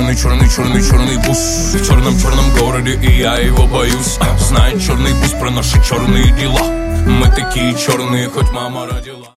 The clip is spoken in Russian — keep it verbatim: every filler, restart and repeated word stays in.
черный, черный, черный, черный бус. В черном-черном городе, и я его боюсь. Знает черный бус про наши черные дела. Мы такие черные, хоть мама родила.